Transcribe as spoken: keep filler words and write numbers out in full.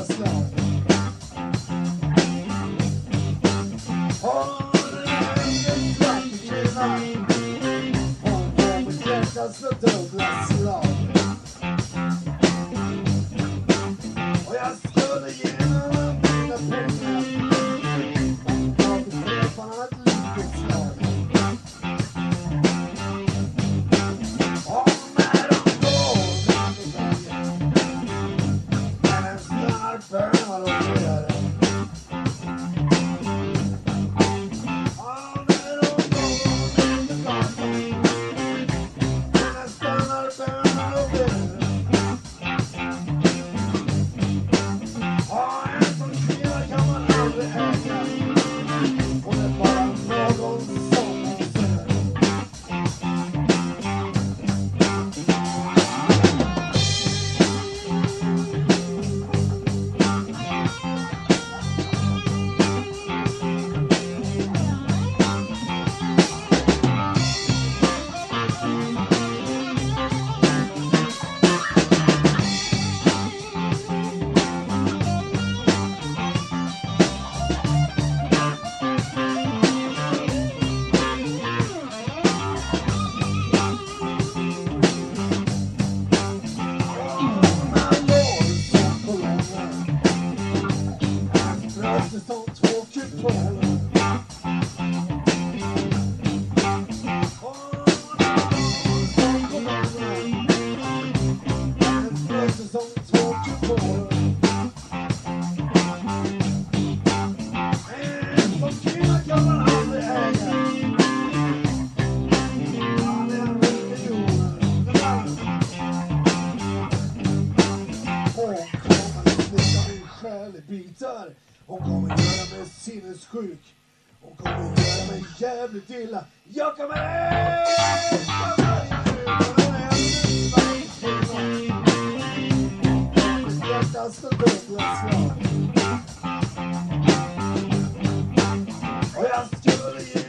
dubbla slag. Har en vacker kvinna, hon får bekräftas för dubbla slag. Och jag skulle ge henne mina pengar, hon gav beträffarna ett litet slag. Och när de går när den stannar bönar och ber. Och när de går under gatan när den stannar bönar och ber. Och en sån kvinna kan man aldrig äga, hon är bara någon som hon ser. Som två kupoler. Och som koloner. En spröjte som två kupoler. En som kvinna kan man aldrig äga. Han är en miljoner. Hon kommer att slicka min själ i bitar. Hon kommer göra mig sinnessjuk. Hon kommer göra mig jävligt illa. Jag kommer älska varje minut. Hon är en varje kvinna. Mitt hjärtas för dubbla slag. Och jag skulle ge